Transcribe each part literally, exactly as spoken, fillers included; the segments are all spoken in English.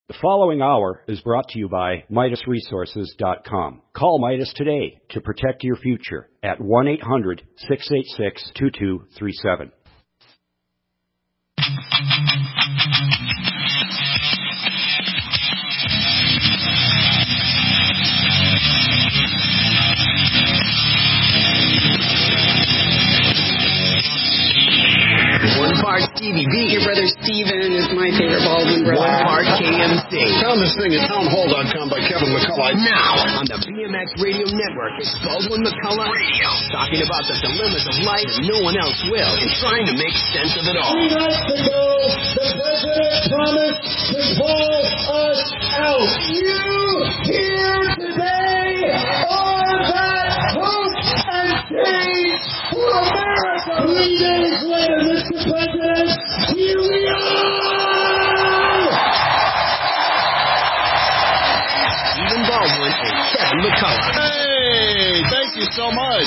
The following hour is brought to you by Midas Resources dot com. Call Midas today to protect your future at one eight hundred, six eight six, two two three seven. One part Stevie B. Your brother Steven is my favorite Baldwin brother. One part K M C. Found this thing at townhall dot com by Kevin McCullough. Now, on the B M X Radio Network, it's Baldwin McCullough Radio. Talking about the dilemmas of life and no one else will, and trying to make sense of it all. Three nights ago, the president promised to pull us out. You here today are that hope and change for America. Three days later, Mister President, here we are! Stephen Baldwin and Kevin McCullough. Hey, thank you so much.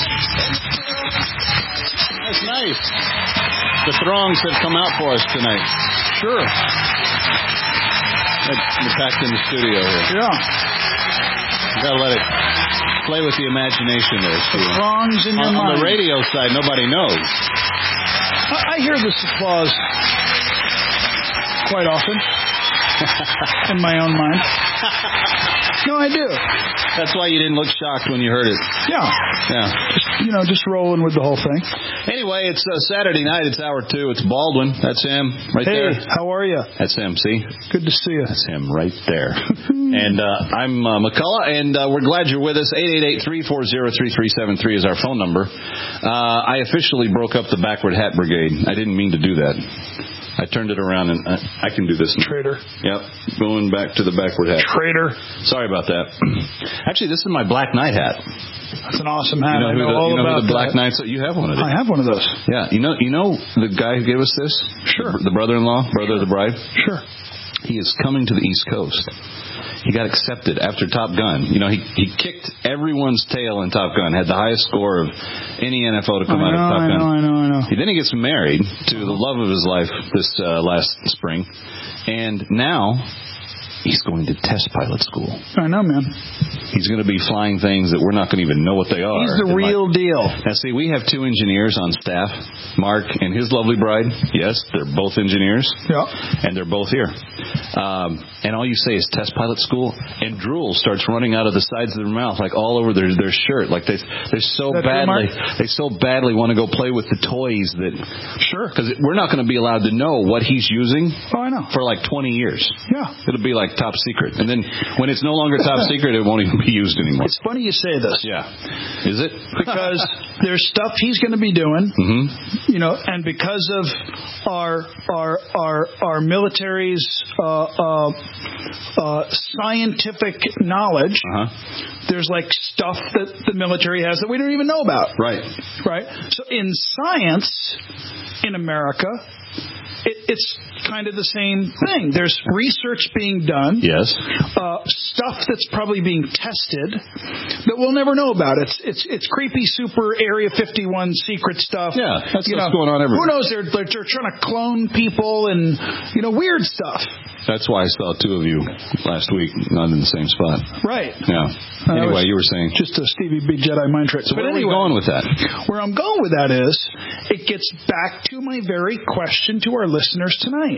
That's nice. The throngs have come out for us tonight. Sure. We're packed in the studio here. Yeah. You gotta let it play with the imagination there, Steve. The throngs in your on, mind. On the radio side, nobody knows. I, I hear this applause quite often in my own mind. No, I do. That's why you didn't look shocked when you heard it. Yeah. Yeah. Just, you know, just rolling with the whole thing. Anyway, it's uh, Saturday night. It's hour two. It's Baldwin. That's him right hey, there. Hey, how are you? That's him. See? Good to see you. That's him right there. And uh, I'm uh, McCullough, and uh, we're glad you're with us. eight eight eight, three four zero, three three seven three is our phone number. Uh, I officially broke up the Backward Hat Brigade. I didn't mean to do that. I turned it around, and I, I can do this now. Traitor. Yep, going back to the Backward Hat. Traitor. Sorry about that. Actually, this is my Black Knight hat. That's an awesome hat. You know, I know who the, all you know about who the Black that. Knights. You have one of these. I have one of those. Yeah, you know, you know the guy who gave us this. Sure. The brother-in-law, brother of the bride. Sure. He is coming to the East Coast. He got accepted after Top Gun. You know, he he kicked everyone's tail in Top Gun. Had the highest score of any N F O to come I know, out of Top I Gun. know, I know, I know. He, then he gets married to the love of his life this uh, last spring, and now he's going to test pilot school. I know, man. He's going to be flying things that we're not going to even know what they are. He's the real like, deal. Now, see, we have two engineers on staff, Mark and his lovely bride. Yes, they're both engineers. Yeah. And they're both here. Um, and all you say is test pilot school, and drool starts running out of the sides of their mouth, like all over their their shirt. Like they they so badly they so badly want to go play with the toys that. Sure. Because we're not going to be allowed to know what he's using. Oh, I know. For like twenty years. Yeah. It'll be like top secret, and then when it's no longer top secret, it won't even be used anymore. It's funny you say this. Yeah. Is it? Because there's stuff he's going to be doing, mm-hmm. you know, and because of our our our our military's uh, uh, uh, scientific knowledge, uh-huh. there's like stuff that the military has that we don't even know about. Right. Right. So in science, in America, It, it's kind of the same thing. There's research being done. Yes. Uh, stuff that's probably being tested that we'll never know about. It's it's it's creepy, super Area fifty-one secret stuff. Yeah, that's you what's know, going on everywhere. Who knows? They're, they're they're trying to clone people and you know weird stuff. That's why I saw two of you last week, not in the same spot. Right. Yeah. Uh, anyway, you were saying just a Stevie B Jedi mind trick. So but where anyway, are we going with that? Where I'm going with that is, it gets back to my very question to our listeners tonight.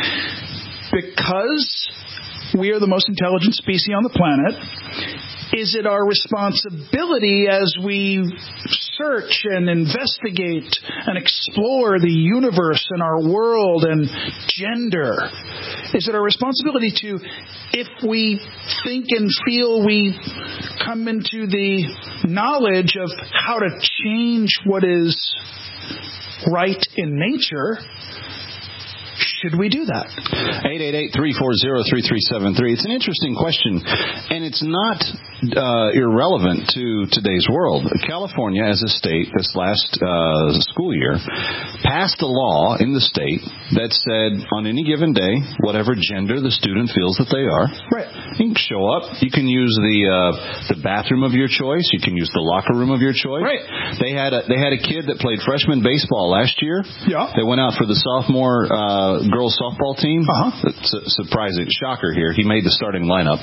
Because we are the most intelligent species on the planet, is it our responsibility as we search and investigate and explore the universe and our world and gender, is it our responsibility to, if we think and feel we come into the knowledge of how to change what is right in nature, should we do that? eight eight eight, three four zero, three three seven three. It's an interesting question, and it's not uh, irrelevant to today's world. California, as a state, this last uh, school year, passed a law in the state that said on any given day, whatever gender the student feels that they are, right. You can show up. You can use the uh, the bathroom of your choice. You can use the locker room of your choice. Right. They had a, they had a kid that played freshman baseball last year. Yeah. They went out for the sophomore uh, girls softball team. Uh-huh. It's a surprising shocker here. He made the starting lineup.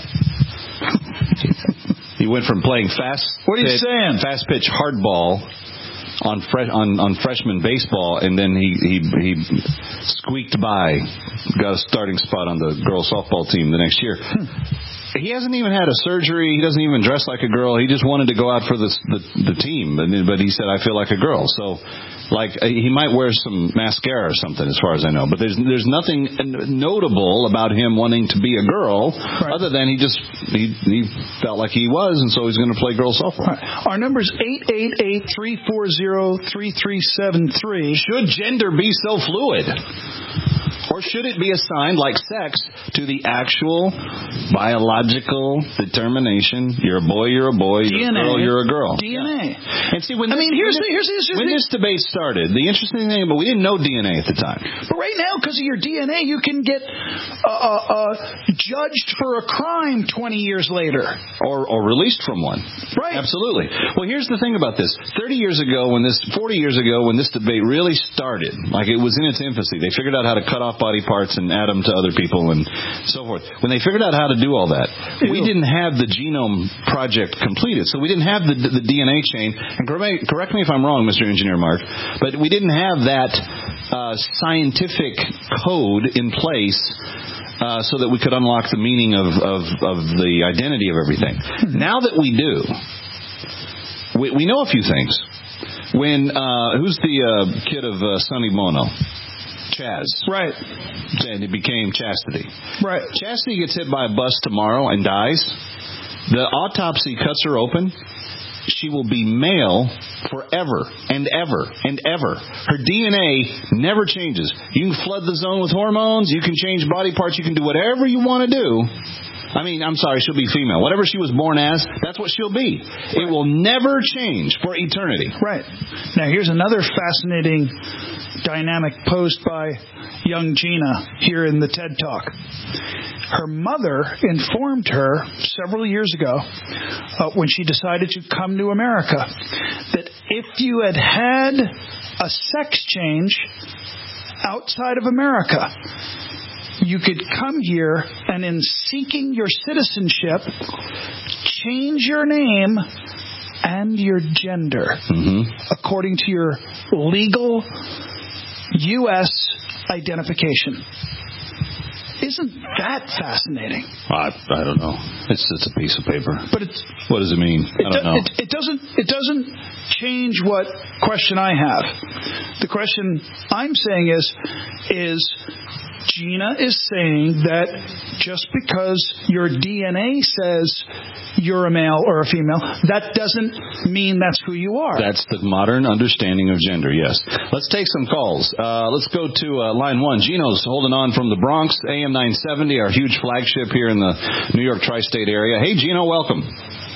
He went from playing fast. What are you pitch, saying? Fast pitch hardball on fre- on on freshman baseball, and then he he he squeaked by, got a starting spot on the girls softball team the next year. Hmm. He hasn't even had a surgery. He doesn't even dress like a girl. He just wanted to go out for the the, the team, but, but he said, "I feel like a girl." So, like, he might wear some mascara or something, as far as I know. But there's there's nothing notable about him wanting to be a girl, right, other than he just he he felt like he was, and so he's going to play girls softball. Right. Our number is eight eight eight, three four zero, three three seven three. Should gender be so fluid? Or should it be assigned, like sex, to the actual biological determination? You're a boy, you're a boy. You're D N A. a girl, you're a girl. D N A. Yeah. And see, when I this, mean, here's when, the, here's, the, here's the, when this debate started, the interesting thing, but we didn't know D N A at the time. But right now, because of your D N A, you can get uh, uh, uh, judged for a crime twenty years later. Or, or released from one. Right. Absolutely. Well, here's the thing about this. thirty years ago, when this, forty years ago, when this debate really started, like it was in its infancy, they figured out how to cut off body parts and add them to other people and so forth. When they figured out how to do all that, Ew. we didn't have the genome project completed, so we didn't have the, the D N A chain. And correct me if I'm wrong, Mister Engineer Mark, but we didn't have that uh, scientific code in place uh, so that we could unlock the meaning of, of, of the identity of everything. Hmm. Now that we do, we, we know a few things. When uh, who's the uh, kid of uh, Sonny Bono? Chaz. Right. And it became Chastity. Right. Chastity gets hit by a bus tomorrow and dies. The autopsy cuts her open. She will be male forever and ever and ever. Her D N A never changes. You can flood the zone with hormones. You can change body parts. You can do whatever you want to do. I mean, I'm sorry, she'll be female. Whatever she was born as, that's what she'll be. Right. It will never change for eternity. Right. Now, here's another fascinating dynamic posed by young Gina here in the TED Talk. Her mother informed her several years ago uh, when she decided to come to America that if you had had a sex change outside of America, you could come here and in seeking your citizenship, change your name and your gender mm-hmm. according to your legal U S identification. Isn't that fascinating? I, I don't know. It's just a piece of paper. But it's, what does it mean? It I don't do, know. It, it doesn't. It doesn't change what question I have. The question I'm saying is, is Gina is saying that just because your D N A says you're a male or a female, that doesn't mean that's who you are. That's the modern understanding of gender, yes. Let's take some calls. Uh, let's go to uh, line one. Gino's holding on from the Bronx, A M nine seventy, our huge flagship here in the New York tri-state area. Hey, Gino, welcome.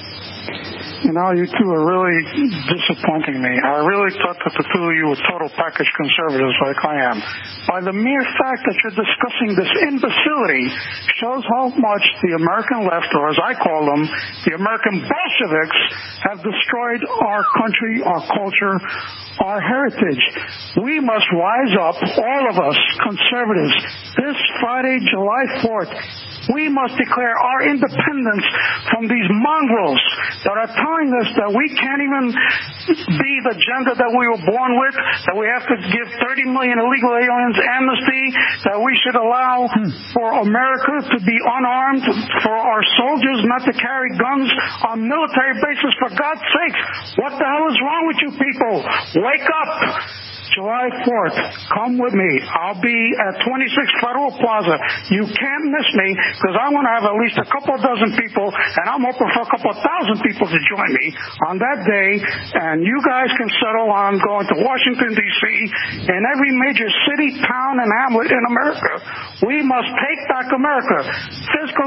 You know, you two are really disappointing me. I really thought that the two of you were total package conservatives like I am. By the mere fact that you're discussing this imbecility shows how much the American left, or as I call them, the American Bolsheviks, have destroyed our country, our culture, our heritage. We must rise up, all of us, conservatives, this Friday, July fourth. We must declare our independence from these mongrels that are telling us that we can't even be the gender that we were born with, that we have to give thirty million illegal aliens amnesty, that we should allow for America to be unarmed, for our soldiers not to carry guns on military bases. For God's sake, what the hell is wrong with you people? Wake up! July fourth, come with me. I'll be at twenty-six Federal Plaza. You can't miss me because I want to have at least a couple dozen people, and I'm hoping for a couple thousand people to join me on that day. And you guys can settle on going to Washington, D C, in every major city, town, and hamlet in America. We must take back America. Fiscal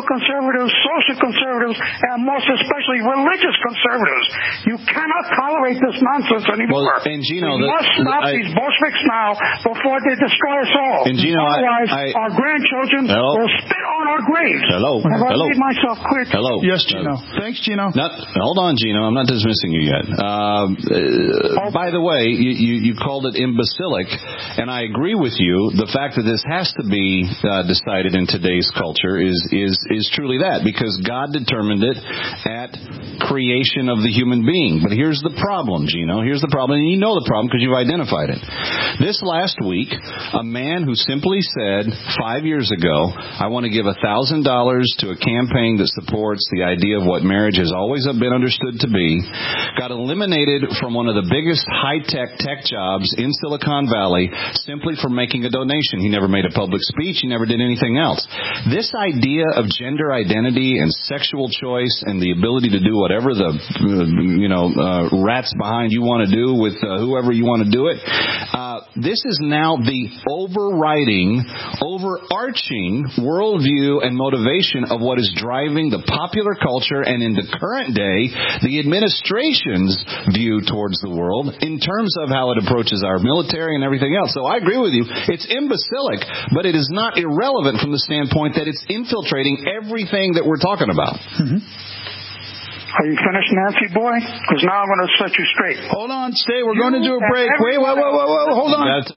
conservatives, social conservatives, and most especially religious conservatives. You cannot tolerate this nonsense anymore. Well, and Gino, we the, must stop I, these Bolsheviks now before they destroy us all. And Gino, Otherwise, I, I, our grandchildren hello? will spit on our graves. Hello. Have hello. I made myself clear? Hello. Yes, Gino. Uh, Thanks, Gino. Not, hold on, Gino. I'm not dismissing you yet. Uh, uh, by the way, you, you, you called it imbecilic, and I agree with you. The fact that this has to be uh, decided in today's culture is, is, is truly that, because God determined it at creation of the human being. But here's the problem, Gino. Here's the problem, and you know the problem because you've identified it. This last week, a man who simply said five years ago, I want to give one thousand dollars to a campaign that supports the idea of what marriage has always been understood to be, got eliminated from one of the biggest high-tech tech jobs in Silicon Valley simply for making a donation. He never made a public speech. He never did anything else. This idea of gender identity and sexual choice and the ability to do whatever the, you know, uh, rats behind you want to do with uh, whoever you want to do it, uh, this is now the overriding, overarching worldview and motivation of what is driving the popular culture and in the current day, the administration's view towards the world in terms of how it approaches our military and everything else. So I agree with you. It's imbecilic, but it is not irrelevant from the standpoint that it's infiltrating everything that we're talking about. Mm-hmm. Are you finished, Nancy boy? Because now I'm going to set you straight. Hold on, stay. We're you going to do a break. Wait, wait, wait, wait, wait. Hold on. That's-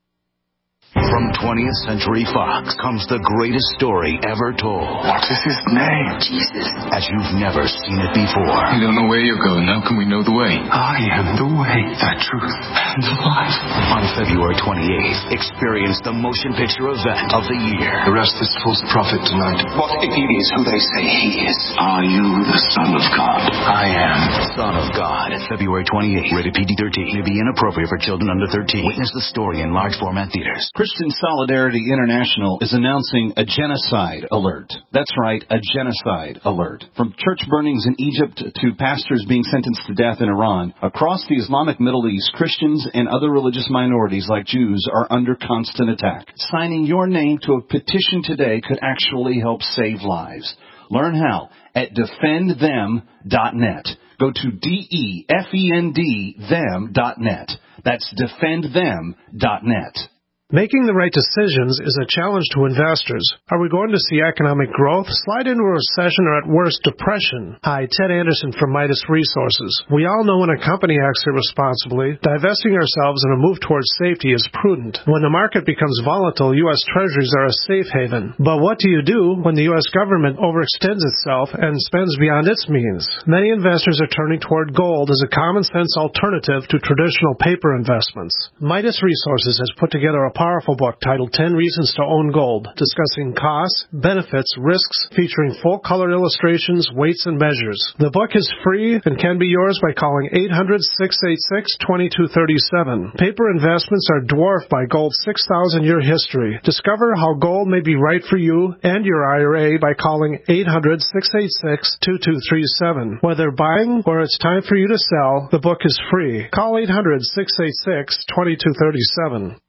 From twentieth Century Fox comes the greatest story ever told. What is his name? Jesus. As you've never seen it before. We don't know where you're going. How can we know the way? I am the way, the truth, and the life. On February twenty-eighth, experience the motion picture event of the year. Arrest this false prophet tonight. What if he is who they say he is? Are you the Son of God? I am. Son of God. February twenty-eighth. Rated P G thirteen. May be inappropriate for children under thirteen. Witness the story in large format theaters. Christian Solidarity International is announcing a genocide alert. That's right, a genocide alert. From church burnings in Egypt to pastors being sentenced to death in Iran, across the Islamic Middle East, Christians and other religious minorities like Jews are under constant attack. Signing your name to a petition today could actually help save lives. Learn how at defend them dot net. Go to D E F E N D them dot net. That's defend them dot net. Making the right decisions is a challenge to investors. Are we going to see economic growth, slide into a recession, or at worst, depression? Hi, Ted Anderson from Midas Resources. We all know when a company acts irresponsibly, divesting ourselves in a move towards safety is prudent. When the market becomes volatile, U S Treasuries are a safe haven. But what do you do when the U S government overextends itself and spends beyond its means? Many investors are turning toward gold as a common-sense alternative to traditional paper investments. Midas Resources has put together a powerful book titled ten Reasons to Own Gold, discussing costs, benefits, risks, featuring full-color illustrations, weights, and measures. The book is free and can be yours by calling eight hundred, six eight six, two two three seven. Paper investments are dwarfed by gold's six thousand year history. Discover how gold may be right for you and your I R A by calling eight hundred, six eight six, two two three seven. Whether buying or it's time for you to sell, the book is free. Call eight hundred, six eight six, two two three seven.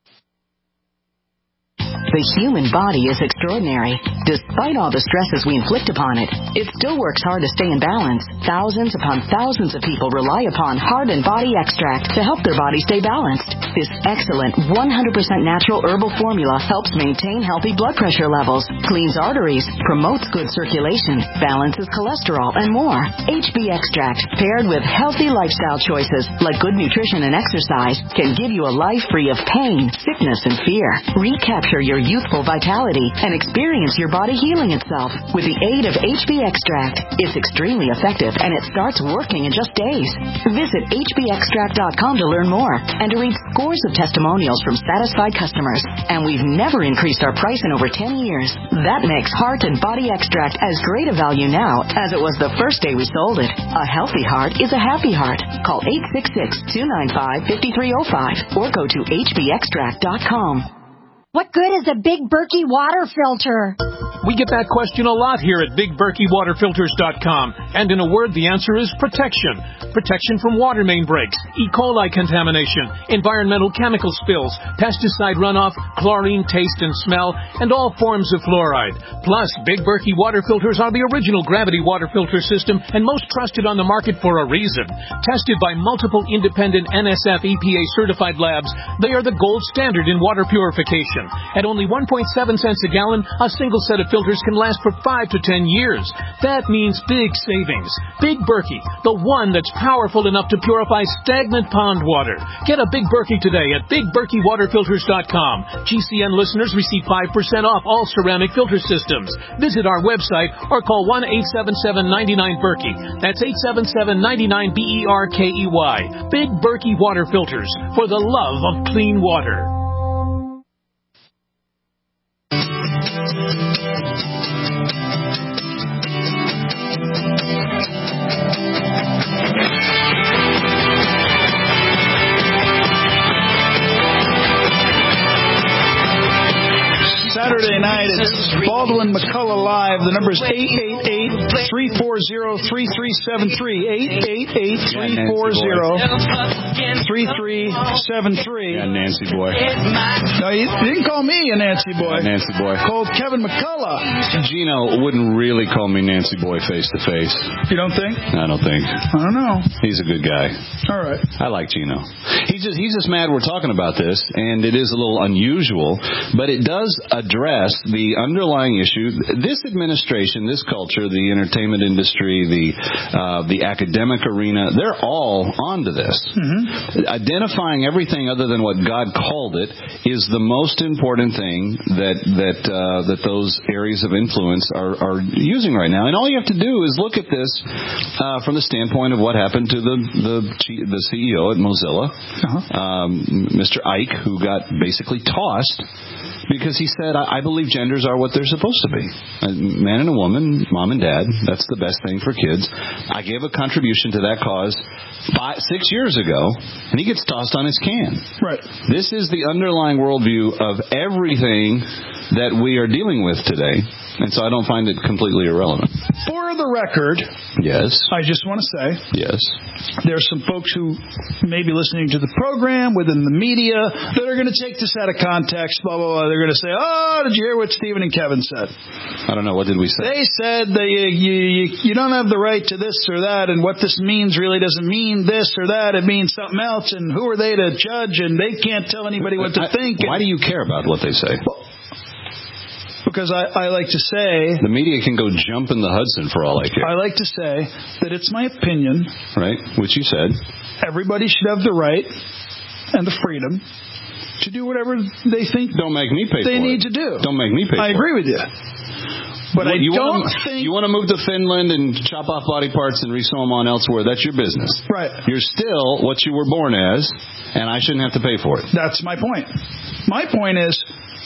The human body is extraordinary. Despite all the stresses we inflict upon it, it still works hard to stay in balance. Thousands upon thousands of people rely upon Heart and Body Extract to help their body stay balanced. This excellent one hundred percent natural herbal formula helps maintain healthy blood pressure levels, cleans arteries, promotes good circulation, balances cholesterol, and more. H B Extract, paired with healthy lifestyle choices like good nutrition and exercise, can give you a life free of pain, sickness, and fear. Recapture your youthful vitality and experience your body healing itself with the aid of H B Extract. It's extremely effective and it starts working in just days. Visit H B extract dot com to learn more and to read scores of testimonials from satisfied customers. And we've never increased our price in over ten years. That makes Heart and Body Extract as great a value now as it was the first day we sold it. A healthy heart is a happy heart. Call eight six six, two nine five, five three zero five or go to H B extract dot com. What good is a big Berkey water filter? We get that question a lot here at Big Berkey Water Filters dot com. And in a word, the answer is protection. Protection from water main breaks, E. coli contamination, environmental chemical spills, pesticide runoff, chlorine taste and smell, and all forms of fluoride. Plus, Big Berkey Water Filters are the original gravity water filter system and most trusted on the market for a reason. Tested by multiple independent N S F E P A certified labs, they are the gold standard in water purification. At only one point seven cents a gallon, a single set of filters can last for five to ten years. That means big savings. Big Berkey, the one that's powerful enough to purify stagnant pond water. Get a Big Berkey today at Big Berkey Water Filters dot com. G C N listeners receive five percent off all ceramic filter systems. Visit our website or call one eight seven seven, nine nine, Berkey. That's eight seven seven, nine nine, B E R K E Y. Big Berkey Water Filters, for the love of clean water. Saturday night, it's Baldwin McCullough Live. The number is eight eight eight, three four zero, three three seven three. eight eight eight, three four zero, three three seven three. Yeah, Nancy boy. No, you didn't call me a Nancy boy. Yeah, Nancy boy. Called Kevin McCullough. Gino wouldn't really call me Nancy boy face to face. You don't think? I don't think. I don't know. He's a good guy. All right. I like Gino. He's just he's just mad we're talking about this, and it is a little unusual, but it does address the underlying issue. This administration, this culture, the entertainment industry, the uh, the academic arena, they're all onto this. Mm-hmm. Identifying everything other than what God called it is the most important thing that that uh, that those areas of influence are, are using right now. And all you have to do is look at this uh, from the standpoint of what happened to the the, the C E O at Mozilla, uh-huh. um, Mister Ike, who got basically tossed because he said, I, I believe genders are what they're supposed to be. A man and a woman, mom and dad, that's the best thing for kids. I gave a contribution to that cause five, six years ago, and he gets tossed on his can. Right. This is the underlying worldview of everything that we are dealing with today. And so I don't find it completely irrelevant. For the record, yes, I just want to say, yes, there's some folks who may be listening to the program within the media that are going to take this out of context, blah, blah, blah. They're going to say, oh, did you hear what Stephen and Kevin said? I don't know. What did we say? They said that you, you, you don't have the right to this or that, and what this means really doesn't mean this or that. It means something else, and who are they to judge, and they can't tell anybody what to I, think. Why do you care about what they say? Well, because I, I like to say... The media can go jump in the Hudson for all I care. I like to say that it's my opinion. Right, which you said. Everybody should have the right and the freedom to do whatever they think Don't make me pay they for need it. to do. Don't make me pay I for it. I agree with you. But well, I you don't wanna, think... You want to move to Finland and chop off body parts and resew them on elsewhere, that's your business. Right. You're still what you were born as, and I shouldn't have to pay for it. That's my point. My point is...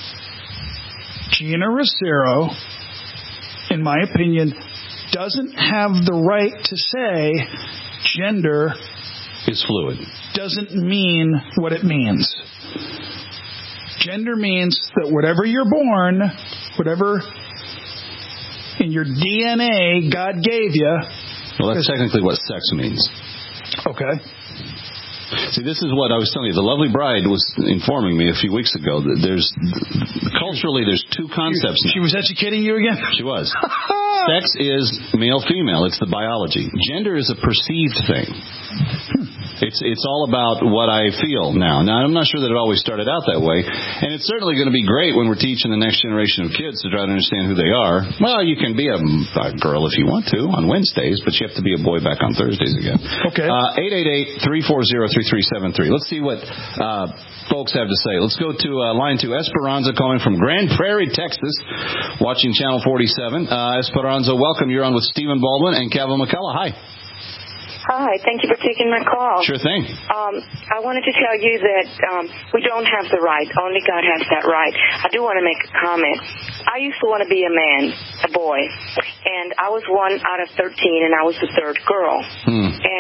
Gina Rosero, in my opinion, doesn't have the right to say gender is fluid. Doesn't mean what it means. Gender means that whatever you're born, whatever in your D N A God gave you. Well, that's technically what sex means. Okay. See, this is what I was telling you. The lovely bride was informing me a few weeks ago that there's culturally there's two concepts. She, she was educating you again? She was. Sex is male-female. It's the biology. Gender is a perceived thing. Hmm. It's it's all about what I feel now. Now, I'm not sure that it always started out that way. And it's certainly going to be great when we're teaching the next generation of kids to try to understand who they are. Well, you can be a, a girl if you want to on Wednesdays, but you have to be a boy back on Thursdays again. Okay. Uh, eight eight eight, three four zero, three three seven three. Let's see what uh, folks have to say. Let's go to uh, line two. Esperanza calling from Grand Prairie, Texas, watching Channel forty-seven. Uh, Esperanza, welcome. You're on with Stephen Baldwin and Kevin McCullough. Hi. Hi, thank you for taking my call. Sure thing. Um, I wanted to tell you that um, we don't have the right. Only God has that right. I do want to make a comment. I used to want to be a man, a boy, and I was one out of thirteen, and I was the third girl. Hmm. And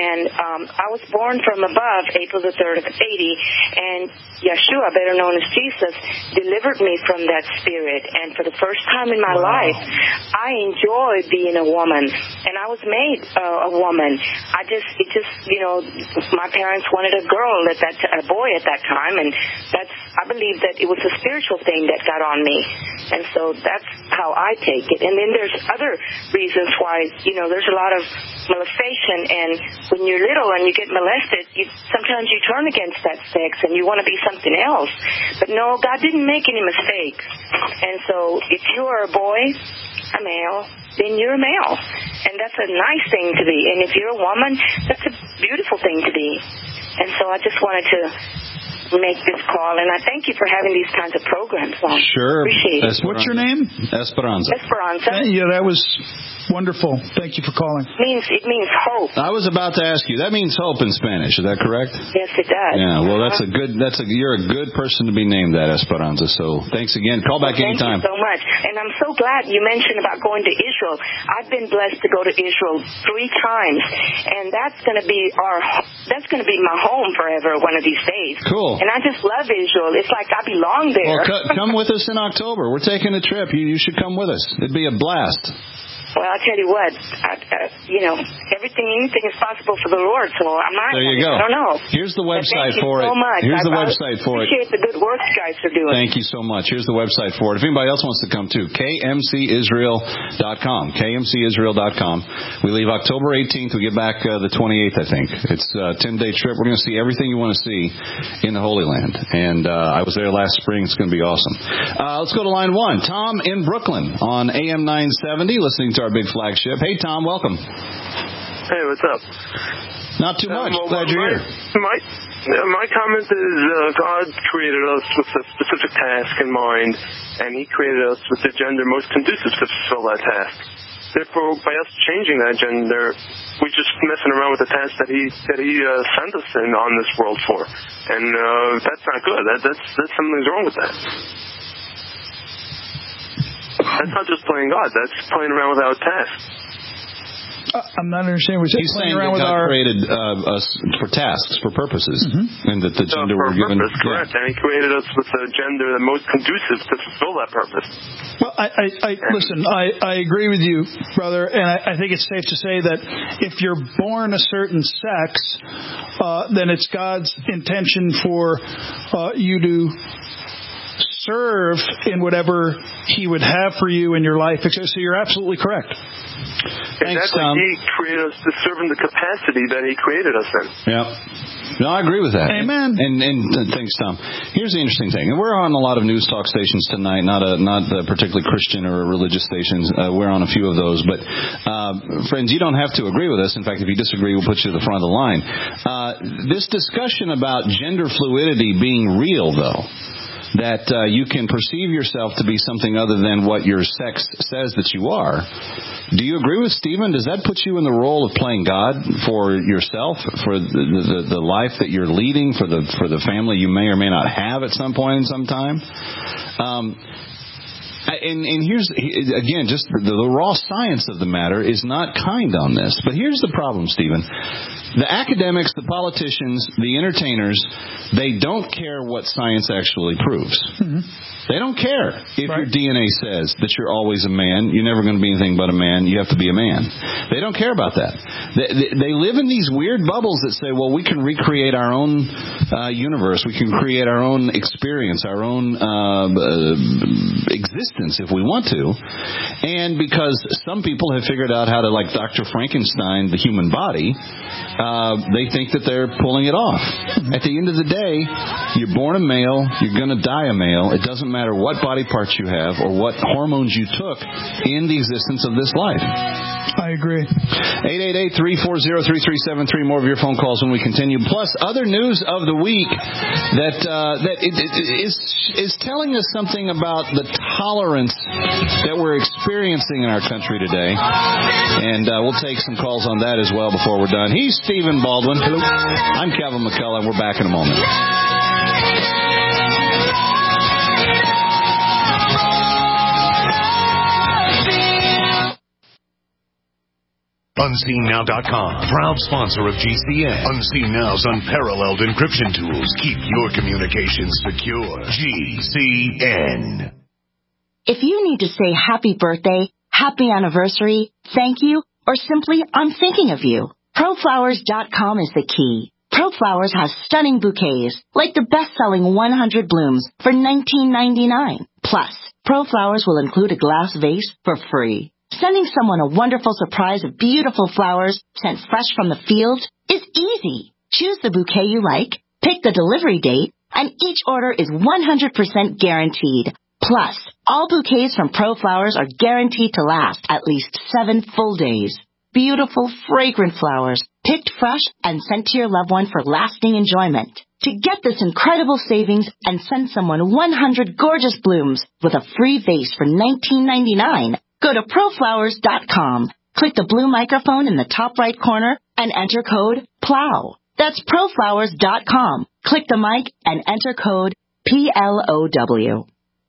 And um, I was born from above, April the third of eighty, and Yeshua, better known as Jesus, delivered me from that spirit. And for the first time in my wow. life, I enjoyed being a woman. And I was made uh, a woman. I just, it just, you know, my parents wanted a girl at that, t- a boy at that time, and that's, I believe that it was a spiritual thing that got on me. And so that's how I take it. And then there's other reasons why, you know, there's a lot of molestation, and when you're little and you get molested, you, sometimes you turn against that sex and you want to be something else. But no, God didn't make any mistakes. And so if you are a boy, a male, then you're a male. And that's a nice thing to be. And if you're a woman, that's a beautiful thing to be. And so I just wanted to make this call, and I thank you for having these kinds of programs on. Sure. Appreciate it. What's your name? Esperanza. Esperanza. Yeah, that was wonderful. Thank you for calling. It means, it means hope. I was about to ask you. That means hope in Spanish. Is that correct? Yes, it does. Yeah. Well, that's a good. That's a. You're a good person to be named that, Esperanza. So thanks again. Call back well, anytime. Thank you so much. And I'm so glad you mentioned about going to Israel. I've been blessed to go to Israel three times, and that's going to be our. That's going to be my home forever one of these days. Cool. And I just love Israel. It's like I belong there. Well, c- come with us in October. We're taking a trip. You, you should come with us. It'd be a blast. Well, I'll tell you what, I, uh, you know, everything, anything is possible for the Lord, so I'm not, there you go. I don't know. Here's the website for it. Thank you so much. Here's I, the I website for it. appreciate the good work you guys are doing. Thank you so much. Here's the website for it. If anybody else wants to come too, K M C Israel dot com. K M C Israel dot com. We leave October eighteenth. We get back uh, the twenty-eighth, I think. It's a ten-day trip. We're going to see everything you want to see in the Holy Land. And uh, I was there last spring. It's going to be awesome. Uh, let's go to line one. Tom in Brooklyn on A M nine seventy, listening to our big flagship. Hey, Tom, welcome. Hey, what's up? Not too much. Um, well, Glad you're my, here. My, my comment is uh, God created us with a specific task in mind, and He created us with the gender most conducive to fulfill that task. Therefore, by us changing that gender, we're just messing around with the task that He that He uh, sent us in on this world for, and uh, that's not good. That, that's that's something's wrong with that. That's not just playing God. That's playing around with our task. Uh, I'm not understanding what you're He's saying. saying Around that with God our... created uh, us for tasks, for purposes, mm-hmm. and that the So gender for we're a given. purpose, correct. Yeah. And He created us with a gender the most conducive to fulfill that purpose. Well, I, I, I listen. I, I agree with you, brother, and I, I think it's safe to say that if you're born a certain sex, uh, then it's God's intention for uh, you to serve in whatever He would have for you in your life. So you're absolutely correct. Thanks, exactly. Tom. He created us to serve in the capacity that He created us in. Yeah. No, I agree with that. Amen. And, and, and thanks, Tom. Here's the interesting thing. And we're on a lot of news talk stations tonight, not a, not a particularly Christian or religious stations. Uh, we're on a few of those. But, uh, friends, you don't have to agree with us. In fact, if you disagree, we'll put you to the front of the line. Uh, this discussion about gender fluidity being real, though, that uh, you can perceive yourself to be something other than what your sex says that you are. Do you agree with Stephen? Does that put you in the role of playing God for yourself, for the, the, the life that you're leading, for the for the family you may or may not have at some point in some time? Um, And, and here's, again, just the, the raw science of the matter is not kind on this. But here's the problem, Stephen. The academics, the politicians, the entertainers, they don't care what science actually proves. Mm-hmm. They don't care if right. your D N A says that you're always a man, you're never going to be anything but a man, you have to be a man. They don't care about that. They, they, they live in these weird bubbles that say, well, we can recreate our own uh, universe, we can create our own experience, our own uh, uh, existence if we want to. And because some people have figured out how to, like Doctor Frankenstein, the human body, uh, they think that they're pulling it off. At the end of the day, you're born a male, you're going to die a male. It doesn't matter what body parts you have or what hormones you took in the existence of this life. I agree. eight eight eight, three four zero, three three seven three. More of your phone calls when we continue. Plus, other news of the week that uh, that it, it, is is telling us something about the tolerance that we're experiencing in our country today. And uh, we'll take some calls on that as well before we're done. He's Stephen Baldwin. Hello. I'm Kevin McCullough, and we're back in a moment. Unseen Now dot com, proud sponsor of G C N. Unseen Now's unparalleled encryption tools keep your communications secure. G C N. If you need to say happy birthday, happy anniversary, thank you, or simply I'm thinking of you, Pro Flowers dot com is the key. ProFlowers has stunning bouquets, like the best-selling one hundred blooms for nineteen ninety-nine. Plus, ProFlowers will include a glass vase for free. Sending someone a wonderful surprise of beautiful flowers sent fresh from the field is easy. Choose the bouquet you like, pick the delivery date, and each order is one hundred percent guaranteed. Plus, all bouquets from ProFlowers are guaranteed to last at least seven full days. Beautiful, fragrant flowers, picked fresh and sent to your loved one for lasting enjoyment. To get this incredible savings and send someone one hundred gorgeous blooms with a free vase for nineteen ninety-nine, go to Pro Flowers dot com. Click the blue microphone in the top right corner and enter code PLOW. That's Pro Flowers dot com. Click the mic and enter code P L O W.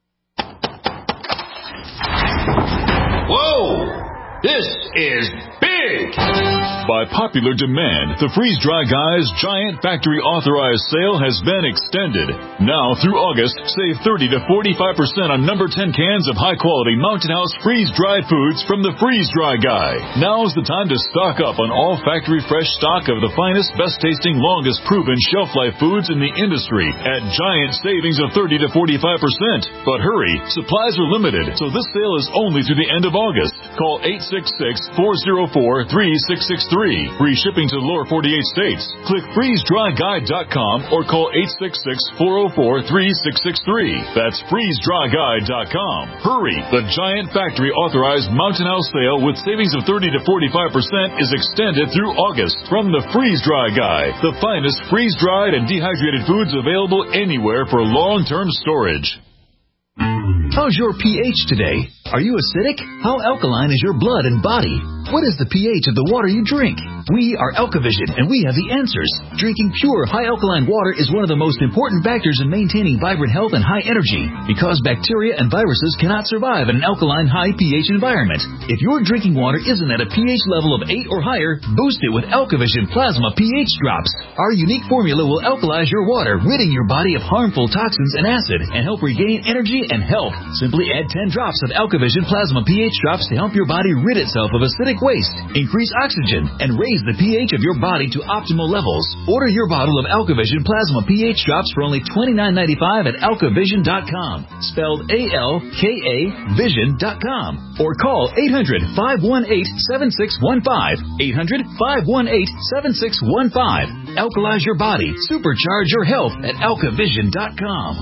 Whoa! This is big! By popular demand, the Freeze Dry Guy's giant factory authorized sale has been extended. Now through August, save thirty to forty-five percent on number ten cans of high quality Mountain House freeze dried foods from the Freeze Dry Guy. Now's the time to stock up on all factory fresh stock of the finest, best tasting, longest proven shelf life foods in the industry at giant savings of thirty to forty-five percent. But hurry, supplies are limited, so this sale is only through the end of August. Call eight six six, four oh four, three six six three. Free shipping to the lower forty-eight states. Click freeze dry guy dot com or call eight six six, four oh four, three six six three. That's freeze dry guy dot com. Hurry! The giant factory authorized Mountain House sale with savings of thirty to forty-five percent is extended through August from the Freeze Dry Guy. The finest freeze-dried and dehydrated foods available anywhere for long-term storage. How's your pH today? Are you acidic? How alkaline is your blood and body? What is the pH of the water you drink? We are Alkavision, and we have the answers. Drinking pure, high alkaline water is one of the most important factors in maintaining vibrant health and high energy, because bacteria and viruses cannot survive in an alkaline, high pH environment. If your drinking water isn't at a pH level of eight or higher, boost it with Alkavision Plasma pH Drops. Our unique formula will alkalize your water, ridding your body of harmful toxins and acid, and help regain energy and health. Simply add ten drops of Alkavision Plasma pH Drops to help your body rid itself of acidic waste, increase oxygen, and raise the pH of your body to optimal levels. Order your bottle of Alkavision Plasma pH Drops for only twenty-nine ninety-five at alkavision dot com, spelled A L K A vision dot com, or call eight hundred, five one eight, seven six one five, eight hundred, five one eight, seven six one five. Alkalize your body, supercharge your health at alkavision dot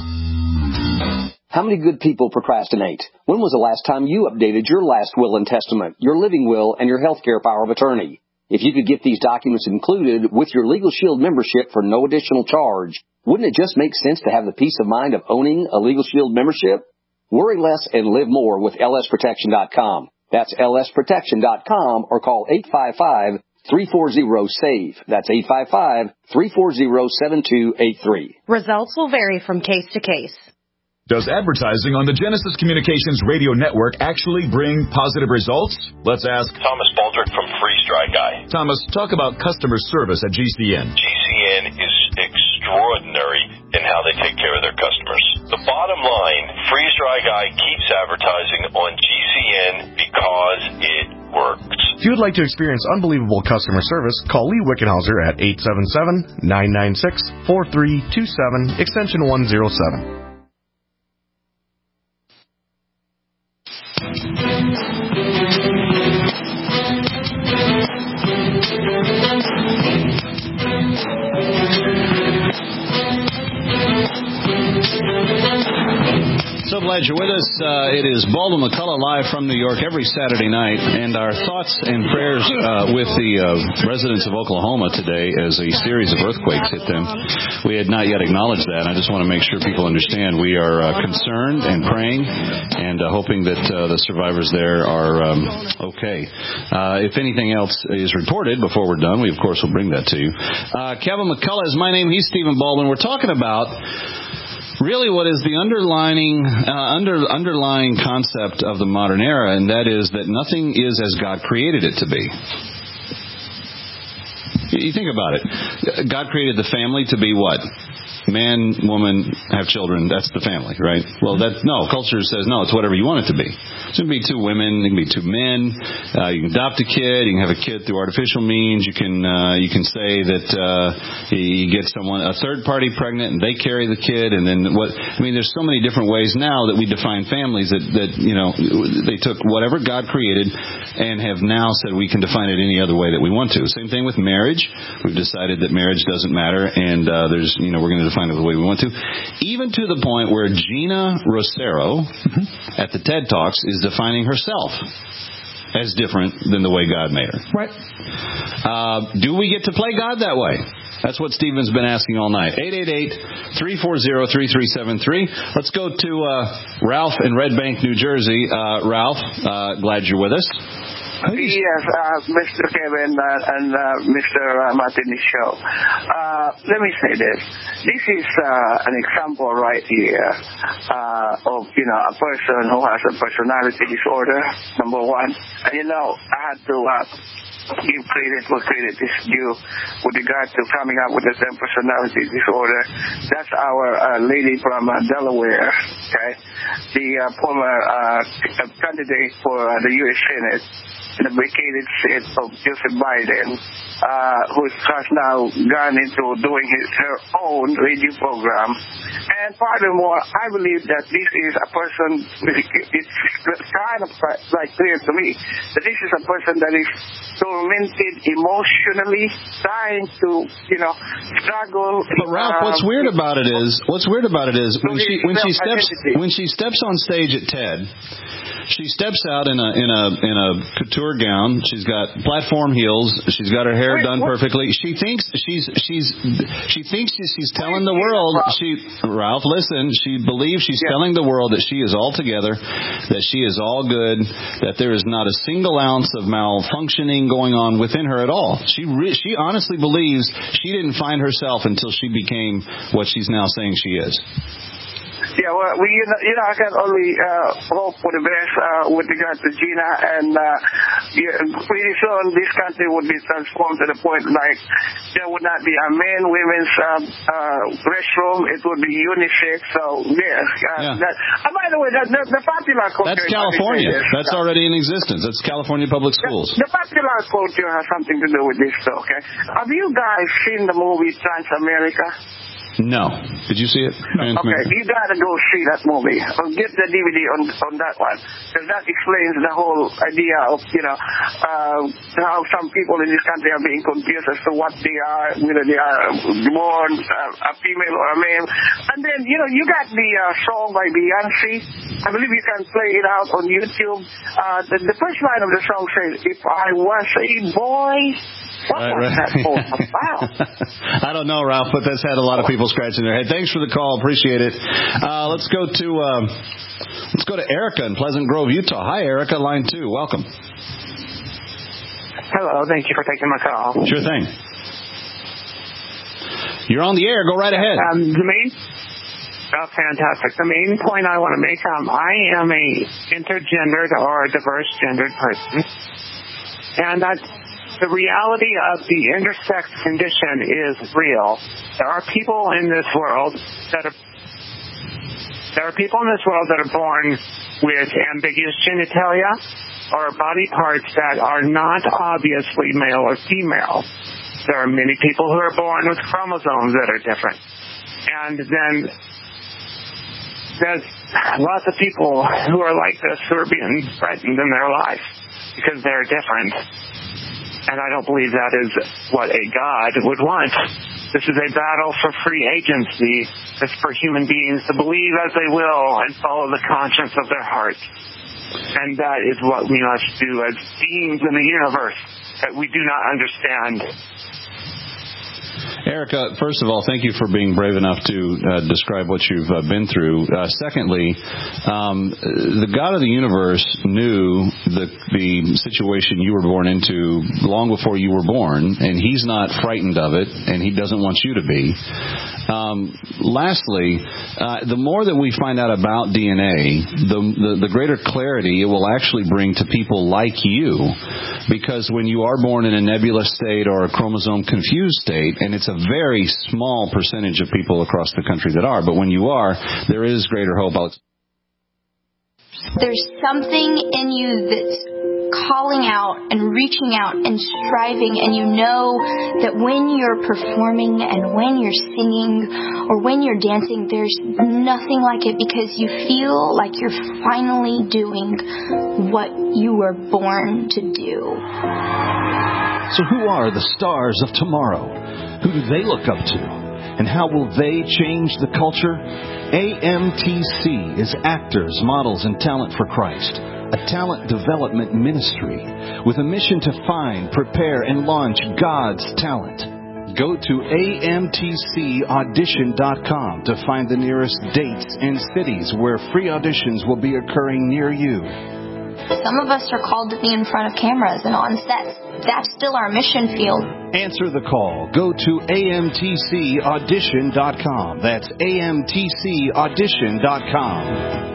com. How many good people procrastinate? When was the last time you updated your last will and testament, your living will, and your healthcare power of attorney? If you could get these documents included with your Legal Shield membership for no additional charge, wouldn't it just make sense to have the peace of mind of owning a Legal Shield membership? Worry less and live more with L S protection dot com. That's L S protection dot com or call eight five five, three four zero, SAVE. That's eight five five, three four zero, seven two eight three. Results will vary from case to case. Does advertising on the Genesis Communications radio network actually bring positive results? Let's ask Thomas Baldrick from Freeze Dry Guy. Thomas, talk about customer service at G C N. G C N is extraordinary in how they take care of their customers. The bottom line, Freeze Dry Guy keeps advertising on G C N because it works. If you would like to experience unbelievable customer service, call Lee Wickenhauser at eight seven seven, nine nine six, four three two seven, extension one oh seven. So glad you're with us. Uh, it is Baldwin McCullough live from New York every Saturday night, and our thoughts and prayers uh, with the uh, residents of Oklahoma today as a series of earthquakes hit them. We had not yet acknowledged that. I just want to make sure people understand we are uh, concerned and praying and uh, hoping that uh, the survivors there are um, okay. Uh, if anything else is reported before we're done, we of course will bring that to you. Uh, Kevin McCullough is my name. He's Stephen Baldwin. We're talking about really what is the underlying uh, under, underlying concept of the modern era, and that is that nothing is as God created it to be. you think about it. God created the family to be what? Man, woman, have children. That's the family, right? Well, that no. Culture says no. It's whatever you want it to be. It can be two women. It can be two men. Uh, you can adopt a kid. You can have a kid through artificial means. You can uh, you can say that uh, you get someone a third party pregnant and they carry the kid. And then what? I mean, there's so many different ways now that we define families that that you know they took whatever God created and have now said we can define it any other way that we want to. Same thing with marriage. We've decided that marriage doesn't matter, and uh, there's you know we're going to define it the way we want to, even to the point where Gina Rosero mm-hmm. at the TED Talks is defining herself as different than the way God made her. Right. Uh, do we get to play God that way? That's what Stephen's been asking all night. eight eight eight, three four zero, three three seven three. Let's go to uh, Ralph in Red Bank, New Jersey. Uh, Ralph, uh, glad you're with us. Yes, uh, Mister Kevin uh, and uh, Mister Uh, Martin's show. Uh, let me say this. This is uh, an example right here uh, of, you know, a person who has a personality disorder, number one. And, you know, I had to uh, give credit where credit is due with regard to coming up with the term personality disorder. That's our uh, lady from uh, Delaware, okay? The uh, former uh, candidate for uh, the U S Senate in the vacated seat of Joseph Biden, uh, who has now gone into doing his, her own radio program. And furthermore, I believe that this is a person, it's kind of like clear to me, that this is a person that is tormented emotionally, trying to, you know, struggle. But Ralph, what's um, weird about it is, what's weird about it is when she when she steps when she steps on stage at TED, she steps out in a in a in a couture gown. She's got platform heels. She's got her hair done perfectly. She thinks she's she's she thinks she's telling the world. She Ralph, listen. She believes she's telling the world that she is all together, that she is all good, that there is not a single ounce of malfunctioning going on within her at all. She re- she honestly believes she didn't find herself until she became what she's now saying she is. Yeah, well, we, you know, you know, I can only uh, hope for the best uh, with regard to Gina, and uh, yeah, pretty soon this country would be transformed to the point like there would not be a men, women's uh, uh, restroom; it would be unisex. So yes, uh, yeah. That, uh, by the way, that, the, the popular culture. That's California. That's already in existence. That's California public schools. The, the popular culture has something to do with this, though. Okay, have you guys seen the movie Trans-America? No. Did you see it? Okay, you gotta go see that movie. Or get the D V D on on that one, because that explains the whole idea of, you know, uh, how some people in this country are being confused as to what they are, whether they are born uh, a female or a male. And then, you know, you got the uh, song by Beyonce. I believe you can play it out on YouTube. Uh, the, the first line of the song says, "If I was a boy." What right, was right. that for? Wow. I don't know, Ralph, but that's had a lot of people scratching their head. Thanks for the call. Appreciate it. Uh, let's go to um, let's go to Erica in Pleasant Grove, Utah. Hi, Erica, line two. Welcome. Hello. Thank you for taking my call. Sure thing. You're on the air. Go right ahead. Um, the main. Oh, fantastic. The main point I want to make, um, I am a intergendered or diverse gendered person, and that. The reality of the intersex condition is real. There are people in this world that are there are people in this world that are born with ambiguous genitalia or body parts that are not obviously male or female. There are many people who are born with chromosomes that are different. And then there's lots of people who are like this who are being threatened in their life because they're different. And I don't believe that is what a God would want. This is a battle for free agency. It's for human beings to believe as they will and follow the conscience of their heart. And that is what we must do as beings in the universe that we do not understand. Erica, first of all, thank you for being brave enough to uh, describe what you've uh, been through. Uh, secondly, um, the God of the universe knew the, the situation you were born into long before you were born, and He's not frightened of it, and He doesn't want you to be. Um, lastly, uh, the more that we find out about D N A, the, the, the greater clarity it will actually bring to people like you, because when you are born in a nebulous state or a chromosome confused state, and it's a very small percentage of people across the country that are, but when you are, there is greater hope. There's something in you that's calling out and reaching out and striving, and you know that when you're performing and when you're singing or when you're dancing, there's nothing like it, because you feel like you're finally doing what you were born to do. So who are the stars of tomorrow? Who do they look up to? And how will they change the culture? A M T C is Actors, Models, and Talent for Christ, a talent development ministry with a mission to find, prepare, and launch God's talent. Go to A M T C audition dot com to find the nearest dates and cities where free auditions will be occurring near you. Some of us are called to be in front of cameras and on sets. That's still our mission field. Answer the call. Go to A M T C audition dot com. That's A M T C audition dot com.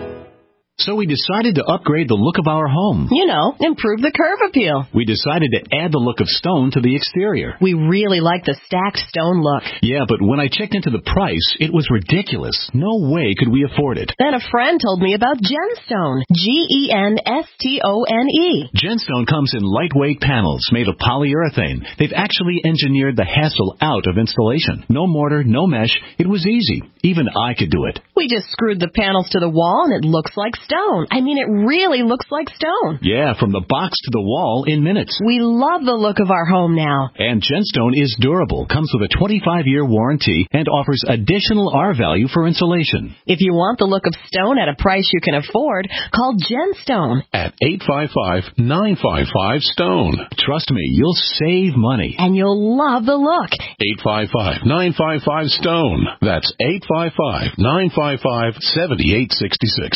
So we decided to upgrade the look of our home. You know, improve the curb appeal. We decided to add the look of stone to the exterior. We really like the stacked stone look. Yeah, but when I checked into the price, it was ridiculous. No way could we afford it. Then a friend told me about Genstone. G E N S T O N E. Genstone comes in lightweight panels made of polyurethane. They've actually engineered the hassle out of installation. No mortar, no mesh. It was easy. Even I could do it. We just screwed the panels to the wall and it looks like stone. I mean, it really looks like stone. Yeah, from the box to the wall in minutes. We love the look of our home now. And Genstone is durable, comes with a twenty-five year warranty, and offers additional R value for insulation. If you want the look of stone at a price you can afford, call Genstone at eight five five, nine five five, STONE. Trust me, you'll save money. And you'll love the look. eight five five, nine five five, STONE. That's eight five five, nine five five, seven eight six six.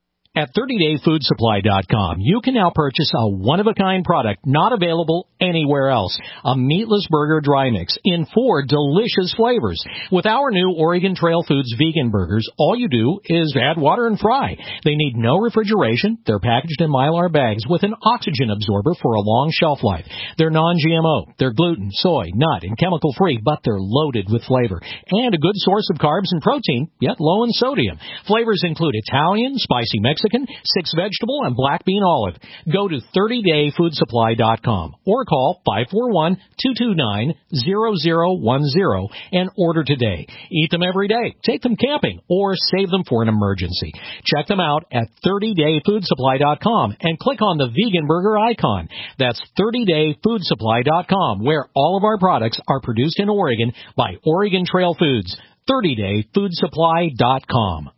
At thirty day food supply dot com, you can now purchase a one-of-a-kind product not available anywhere else. A meatless burger dry mix in four delicious flavors. With our new Oregon Trail Foods vegan burgers, all you do is add water and fry. They need no refrigeration. They're packaged in Mylar bags with an oxygen absorber for a long shelf life. They're non G M O. They're gluten, soy, nut, and chemical-free, but they're loaded with flavor. And a good source of carbs and protein, yet low in sodium. Flavors include Italian, spicy Mexican, six vegetable, and black bean olive. Go to thirty day food supply dot com or call five four one, two two nine, zero zero one zero and order today. Eat them every day, take them camping, or save them for an emergency. Check them out at thirty day food supply dot com and click on the vegan burger icon. That's thirty day food supply dot com, where all of our products are produced in Oregon by Oregon Trail Foods. thirty day food supply dot com.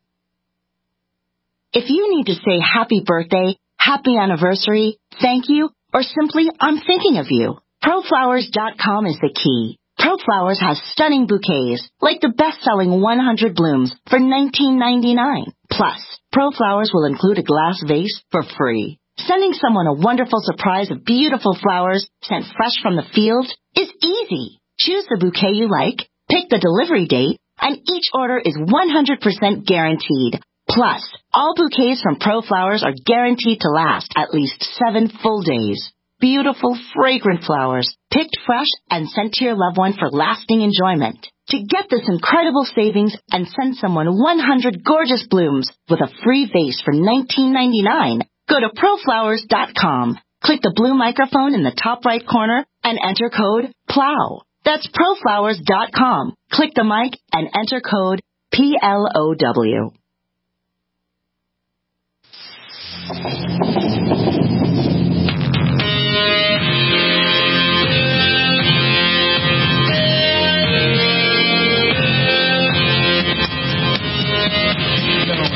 If you need to say happy birthday, happy anniversary, thank you, or simply I'm thinking of you, Pro Flowers dot com is the key. ProFlowers has stunning bouquets, like the best-selling one hundred blooms for nineteen ninety-nine. Plus, ProFlowers will include a glass vase for free. Sending someone a wonderful surprise of beautiful flowers sent fresh from the field is easy. Choose the bouquet you like, pick the delivery date, and each order is one hundred percent guaranteed. Plus, all bouquets from ProFlowers are guaranteed to last at least seven full days. Beautiful, fragrant flowers, picked fresh and sent to your loved one for lasting enjoyment. To get this incredible savings and send someone one hundred gorgeous blooms with a free vase for nineteen ninety-nine, go to Pro Flowers dot com. Click the blue microphone in the top right corner and enter code PLOW. That's Pro Flowers dot com. Click the mic and enter code P L O W.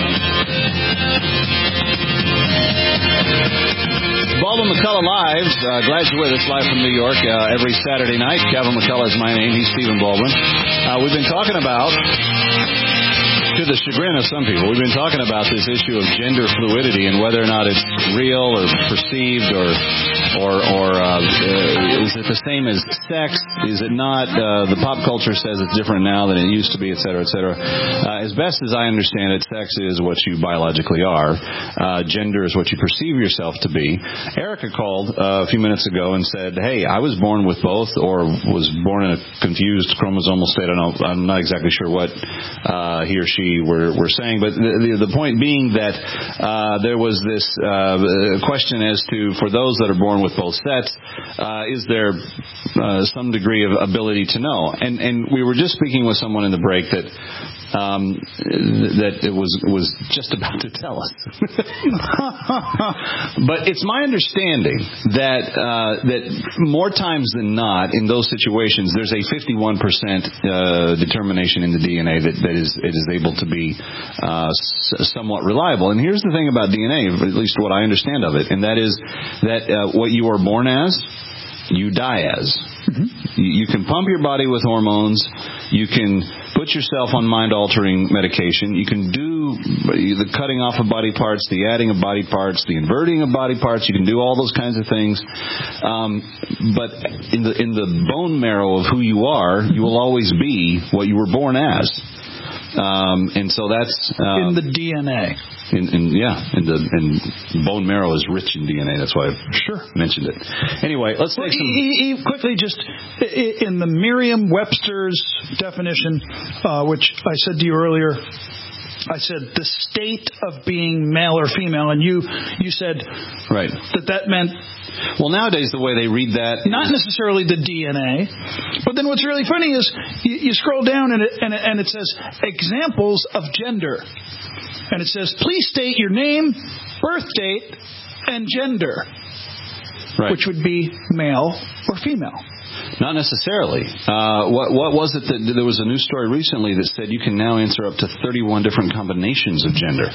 Baldwin McCullough Lives. Uh, Uh, glad you're with us live from New York uh, every Saturday night. Kevin McCullough is my name. He's Stephen Baldwin. Uh, we've been talking about, to the chagrin of some people, we've been talking about this issue of gender fluidity and whether or not it's real or perceived or or or uh, uh, is it the same as sex? Is it not? Uh, the pop culture says it's different now than it used to be, et cetera, et cetera. Uh, as best as I understand it, sex is what you biologically are. Uh, gender is what you perceive yourself to be. Erica called uh, a few minutes ago and said, hey, I was born with both or was born in a confused chromosomal state. I don't know. I'm not exactly sure what uh, he or she were, were saying, but the, the, the point being that uh, there was this uh, question as to, for those that are born with both sets, uh, is there uh, some degree of ability to know? And and we were just speaking with someone in the break that um, that it was was just about to tell us. But it's my understanding that uh, that more times than not in those situations, there's a fifty-one percent uh, determination in the D N A that, that is it is able to be uh, s- somewhat reliable. And here's the thing about D N A, at least what I understand of it, and that is that uh, what you are born as, you die as. Mm-hmm. You, you can pump your body with hormones. You can put yourself on mind-altering medication. You can do the cutting off of body parts, the adding of body parts, the inverting of body parts. You can do all those kinds of things. Um, but in the in the bone marrow of who you are, you will always be what you were born as. Um, and so that's uh, in the D N A. In, in yeah, in the in bone marrow is rich in D N A. That's why I sure mentioned it. Anyway, let's well, take some. E- e- quickly, just in the Merriam-Webster's definition, uh, which I said to you earlier. I said the state of being male or female, and you you said right that that meant. Well, nowadays the way they read that, not necessarily the D N A, but then what's really funny is you, you scroll down and it, and it and it says examples of gender, and it says please state your name, birth date, and gender, right. which would be male or female. Not necessarily. Uh, what, what was it that there was a news story recently that said you can now answer up to thirty-one different combinations of gender.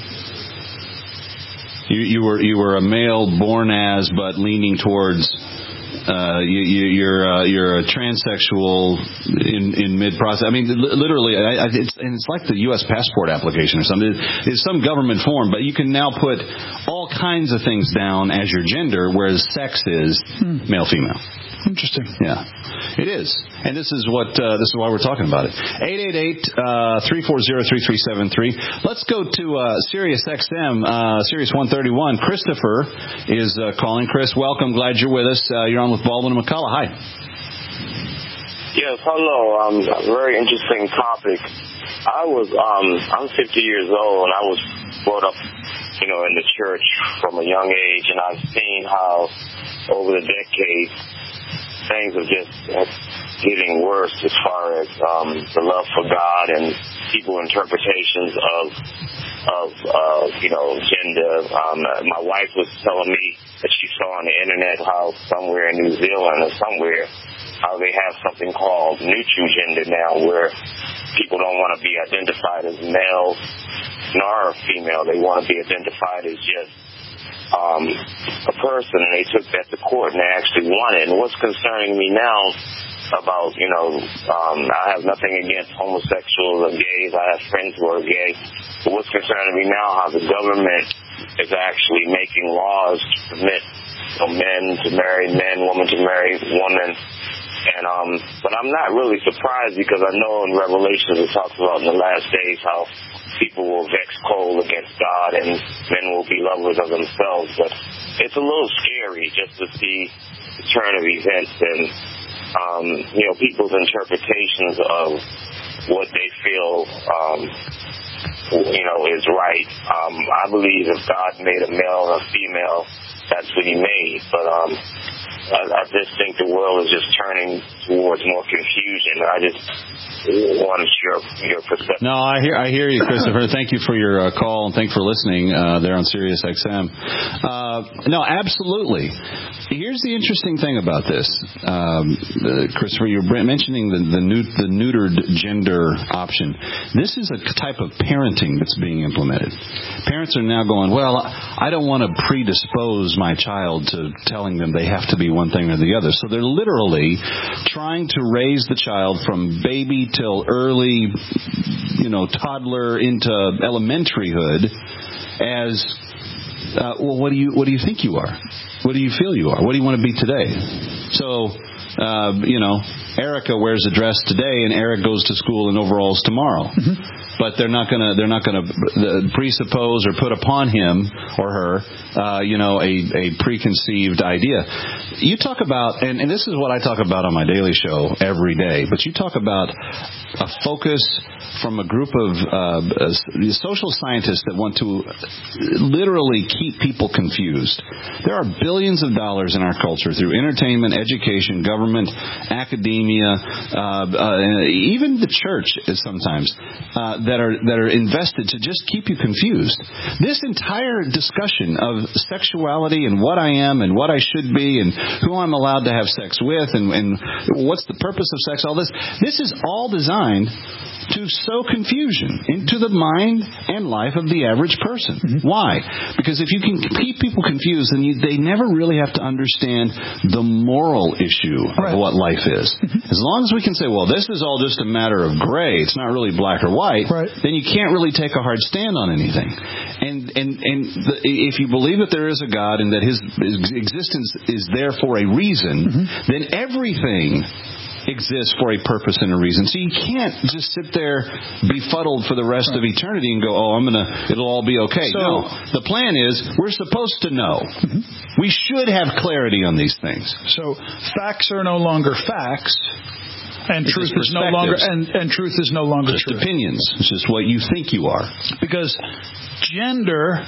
You, you were you were a male born as, but leaning towards. Uh, you, you, you're uh, you're a transsexual in, in mid process. I mean, literally, I, I, it's, and it's like the U S passport application or something. It's some government form, but you can now put all kinds of things down as your gender, whereas sex is hmm. male female. Interesting. Yeah, it is, and this is what uh, this is why we're talking about it. eight eight eight, three four zero, three three seven three. Let's go to uh, Sirius X M, uh, Sirius one thirty-one. Christopher is uh, calling. Chris, welcome. Glad you're with us. Uh, you're on with Baldwin and McCullough. Hi. Yes, hello. Um, a very interesting topic. I was um, I'm fifty years old, and I was brought up, you know, in the church from a young age, and I've seen how over the decades. Things are just getting worse as far as um, the love for God and people's interpretations of, of uh, you know, gender. Um, my wife was telling me that she saw on the internet how somewhere in New Zealand or somewhere how they have something called neutral gender now, where people don't want to be identified as male nor female. They want to be identified as just Um, a person, and they took that to court, and they actually won it. And what's concerning me now about, you know, um, I have nothing against homosexuals or gays. I have friends who are gay. But what's concerning me now, how the government is actually making laws to permit, you know, men to marry men, women to marry women. And um, but I'm not really surprised, because I know in Revelation it talks about in the last days how people will vex cold against God and men will be lovers of themselves. But it's a little scary just to see the turn of events and, um, you know, people's interpretations of what they feel, um, you know, is right. Um, I believe if God made a male and a female, that's what he made. But um, I, I just think the world is just turning towards more confusion. I just wanted your your perspective. No, I hear I hear you, Christopher. Thank you for your uh, call and thanks for listening uh, there on Sirius X M. Uh, no, absolutely. Here's the interesting thing about this, um, uh, Christopher. You're mentioning the the, neut- the neutered gender option. This is a type of parenting that's being implemented. Parents are now going, well, I don't want to predispose my child to telling them they have to be one thing or the other. So they're literally trying to raise the child from baby till early, you know, toddler into elementaryhood as, uh, well, what do you what do you think you are? What do you feel you are? What do you want to be today? So, uh, you know, Erica wears a dress today, and Eric goes to school in overalls tomorrow. Mm-hmm. But they're not going to they're not going to presuppose or put upon him or her, uh, you know, a, a preconceived idea. You talk about, and, and this is what I talk about on my daily show every day. But you talk about a focus from a group of uh, social scientists that want to literally keep people confused. There are billions of dollars in our culture through entertainment, education, government, academia, uh, uh, even the church sometimes, uh, that are that are invested to just keep you confused. This entire discussion of sexuality and what I am and what I should be and who I'm allowed to have sex with and, and what's the purpose of sex, all this, this is all designed to sow confusion into the mind and life of the average person. Mm-hmm. Why? Because if you can keep people confused, then you, they never really have to understand the moral issue of right. what life is. Mm-hmm. As long as we can say, well, this is all just a matter of gray, it's not really black or white, right. then you can't really take a hard stand on anything. And and and the, if you believe that there is a God and that His, his existence is there for a reason, mm-hmm. then everything exists for a purpose and a reason. So you can't just sit there befuddled for the rest right. of eternity and go, oh, I'm gonna, it'll all be okay. So, no. The plan is we're supposed to know. Mm-hmm. We should have clarity on these things. So facts are no longer facts. And it's truth is no longer and, and truth is no longer just truth. Opinions. It's just what you think you are. Because gender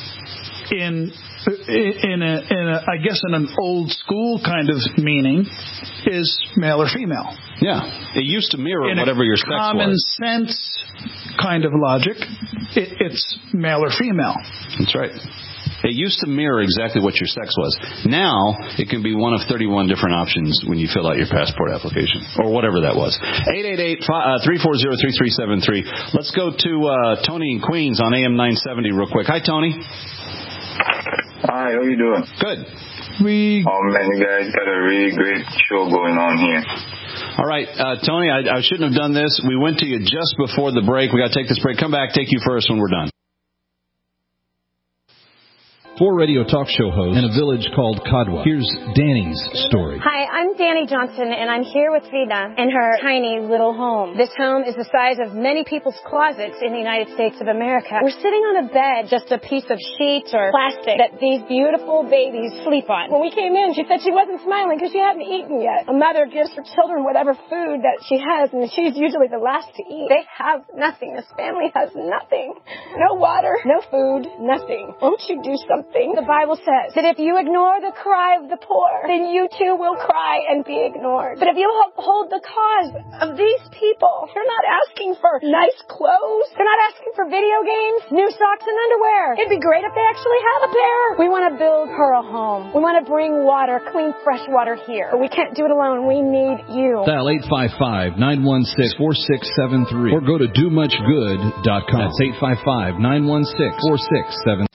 in In a, in a, I guess, in an old school kind of meaning, is male or female. Yeah, it used to mirror in whatever your sex was. Common sense kind of logic, it, it's male or female. That's right. It used to mirror exactly what your sex was. Now, it can be one of thirty-one different options when you fill out your passport application, or whatever that was. eight eight eight, three four zero, three three seven three. Let's go to uh, Tony in Queens on A M nine seventy real quick. Hi, Tony. Hi, how you doing? Good. We. Oh man, you guys got a really great show going on here. All right, uh, Tony, I, I shouldn't have done this. We went to you just before the break. We got to take this break. Come back, take you first when we're done. Four radio talk show hosts in a village called Kadwa. Here's Danny's story. Hi, I'm Danny Johnson, and I'm here with Frida in her tiny little home. This home is the size of many people's closets in the United States of America. We're sitting on a bed, just a piece of sheet or plastic that these beautiful babies sleep on. When we came in, she said she wasn't smiling because she hadn't eaten yet. A mother gives her children whatever food that she has, and she's usually the last to eat. They have nothing. This family has nothing. No water, no food, nothing. Won't you do something? The Bible says that if you ignore the cry of the poor, then you too will cry and be ignored. But if you hold the cause of these people, they're not asking for nice clothes. They're not asking for video games, new socks and underwear. It'd be great if they actually have a pair. We want to build her a home. We want to bring water, clean, fresh water here. But we can't do it alone. We need you. Dial eight five five, nine one six, four six seven three or go to do much good dot com. That's eight five five, nine one six, four six seven three.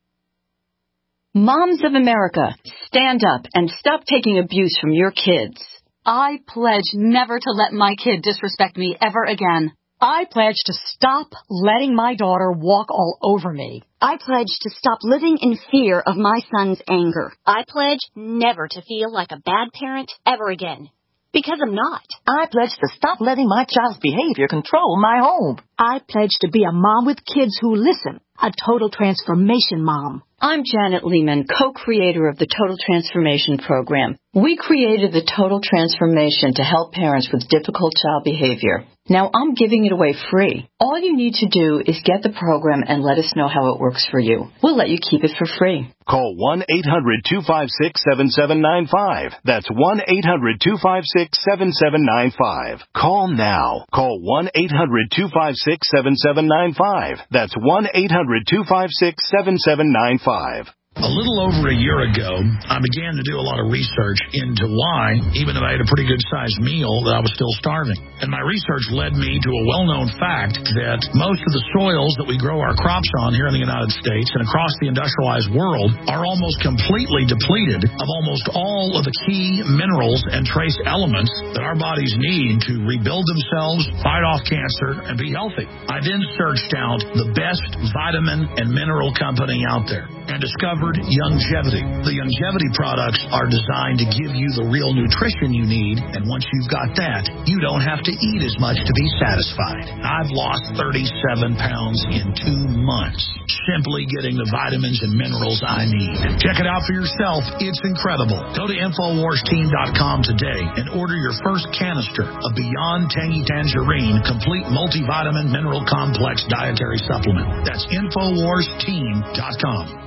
Moms of America, stand up and stop taking abuse from your kids. I pledge never to let my kid disrespect me ever again. I pledge to stop letting my daughter walk all over me. I pledge to stop living in fear of my son's anger. I pledge never to feel like a bad parent ever again. Because I'm not. I pledge to stop letting my child's behavior control my home. I pledge to be a mom with kids who listen, a total transformation mom. I'm Janet Lehman, co-creator of the Total Transformation Program. We created the Total Transformation to help parents with difficult child behavior. Now I'm giving it away free. All you need to do is get the program and let us know how it works for you. We'll let you keep it for free. Call one eight hundred two five six seven seven nine five. That's one eight hundred two five six seven seven nine five. Call now. Call one eight hundred two five six seven seven nine five. That's one eight hundred two five six seven seven nine five. A little over a year ago, I began to do a lot of research into why, even if I had a pretty good-sized meal, that I was still starving. And my research led me to a well-known fact that most of the soils that we grow our crops on here in the United States and across the industrialized world are almost completely depleted of almost all of the key minerals and trace elements that our bodies need to rebuild themselves, fight off cancer, and be healthy. I then searched out the best vitamin and mineral company out there and discovered Youngevity. The Youngevity products are designed to give you the real nutrition you need, and once you've got that, you don't have to eat as much to be satisfied. I've lost thirty-seven pounds in two months, simply getting the vitamins and minerals I need. Check it out for yourself. It's incredible. Go to Infowars Team dot com today and order your first canister of Beyond Tangy Tangerine Complete Multivitamin Mineral Complex Dietary Supplement. That's Infowars Team dot com.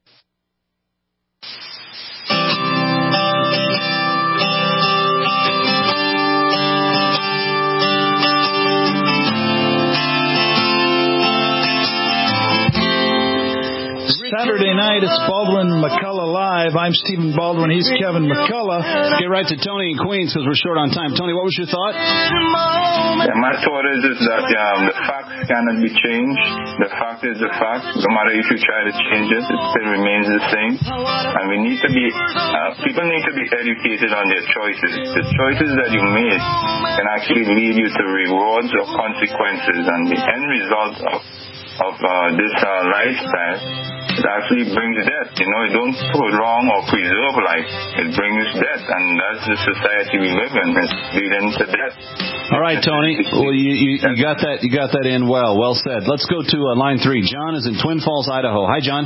Saturday night, it's Baldwin McCullough Live. I'm Stephen Baldwin. He's Kevin McCullough. Get right to Tony in Queens because we're short on time. Tony, what was your thought? Yeah, my thought is, is that um, the facts cannot be changed. The fact is the fact. No matter if you try to change it, it still remains the same. And we need to be, uh, people need to be educated on their choices. The choices that you make can actually lead you to rewards or consequences. And the end result of, of uh, this uh, lifestyle, it actually brings death. You know, it don't prolong or preserve life. It brings death, and that's the society we live in. It's leading to death. All right, Tony. Well, you, you, you got that. You got that in well. Well said. Let's go to uh, line three. John is in Twin Falls, Idaho. Hi, John.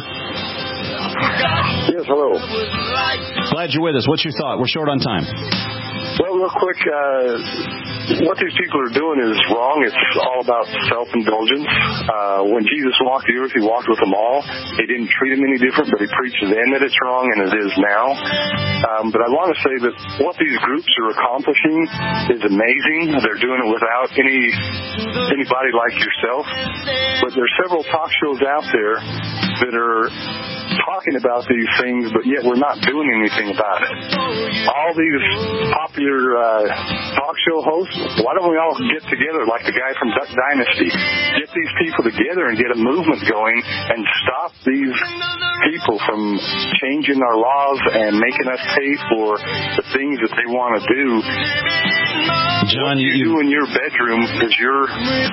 Yes, hello. Glad you're with us. What's your thought? We're short on time. Well, real quick, uh, what these people are doing is wrong. It's all about self-indulgence. Uh, when Jesus walked the earth, he walked with them all. He didn't treat them any different, but he preached then that it's wrong, and it is now. Um, but I want to say that what these groups are accomplishing is amazing. They're doing it without any anybody like yourself. But there's several talk shows out there that are talking about these things, but yet we're not doing anything about it. All these popular uh, talk show hosts, why don't we all get together like the guy from Duck Dynasty? Get these people together and get a movement going and stop these people from changing our laws and making us pay for the things that they want to do. John, what you, you do in your bedroom is your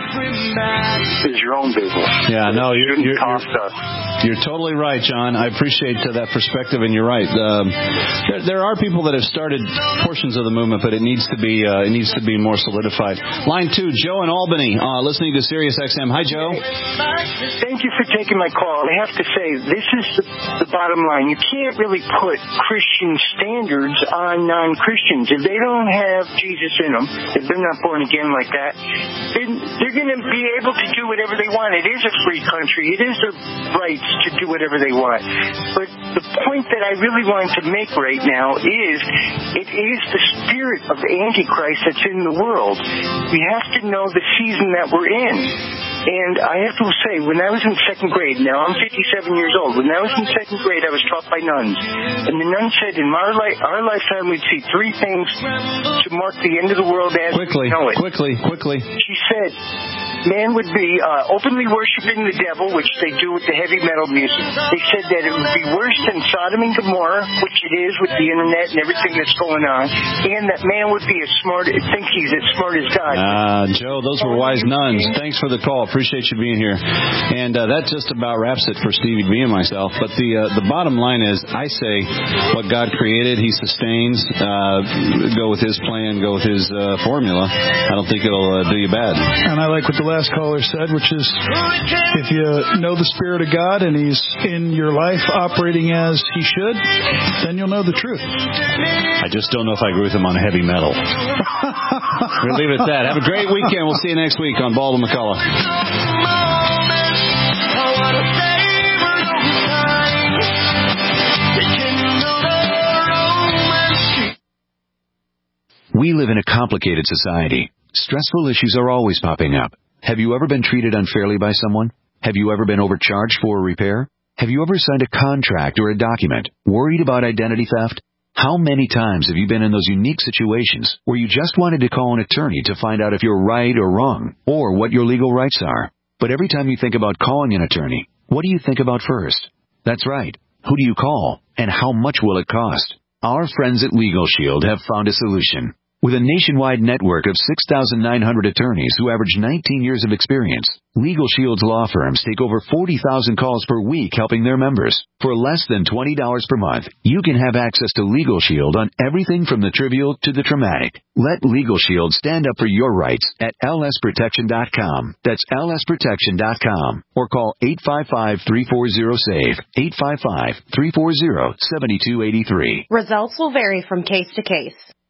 is your own business. Yeah, no, you're you're, you're, you're totally right, John. I appreciate uh, that perspective, and you're right. Um, there, there are people that have started portions of the movement, but it needs to be uh, it needs to be more solidified. Line two, Joe in Albany, uh, listening to Sirius X M. Hi, Joe. Thank you for taking my call. I have to say, this is the, the bottom line. You can't really put Christian standards on non-Christians. If they don't have Jesus in them, if they're not born again like that, then they're going to be able to do whatever they want. It is a free country. It is their rights to do whatever they want. But the point that I really want to make right now is it is the spirit of Antichrist that's in the world. We have to know the season that we're in. And I have to say, when I was in second grade, now I'm fifty-seven years old, when I was in second grade, I was taught by nuns. And the nun said, in our, li- our lifetime, we'd see three things to mark the end of the world as quickly, we know it. Quickly, quickly. She said, man would be uh, openly worshiping the devil, which they do with the heavy metal music. They said that it would be worse than Sodom and Gomorrah, which it is with the internet and everything that's going on, and that man would be as smart, think he's as smart as God. Ah, uh, Joe, those were wise nuns. Thanks for the call. Appreciate you being here. And uh, that just about wraps it for Stevie B and myself. But the uh, the bottom line is, I say what God created, He sustains. Uh, go with His plan. Go with His uh, formula. I don't think it'll uh, do you bad. And I like what the last caller said, which is, if you know the Spirit of God and He's in your life operating as He should, then you'll know the truth. I just don't know if I agree with Him on heavy metal. We'll leave it at that. Have a great weekend. We'll see you next week on Bald and McCullough. We live in a complicated society. Stressful issues are always popping up. Have you ever been treated unfairly by someone? Have you ever been overcharged for a repair? Have you ever signed a contract or a document? Worried about identity theft? How many times have you been in those unique situations where you just wanted to call an attorney to find out if you're right or wrong, or what your legal rights are? But every time you think about calling an attorney, what do you think about first? That's right. Who do you call, and how much will it cost? Our friends at Legal Shield have found a solution. With a nationwide network of six thousand nine hundred attorneys who average nineteen years of experience, Legal Shield's law firms take over forty thousand calls per week helping their members. For less than twenty dollars per month, you can have access to Legal Shield on everything from the trivial to the traumatic. Let Legal Shield stand up for your rights at L S protection dot com. That's L S protection dot com. Or call eight five five, three four zero, S A V E, eight five five, three four zero, seven two eight three. Results will vary from case to case.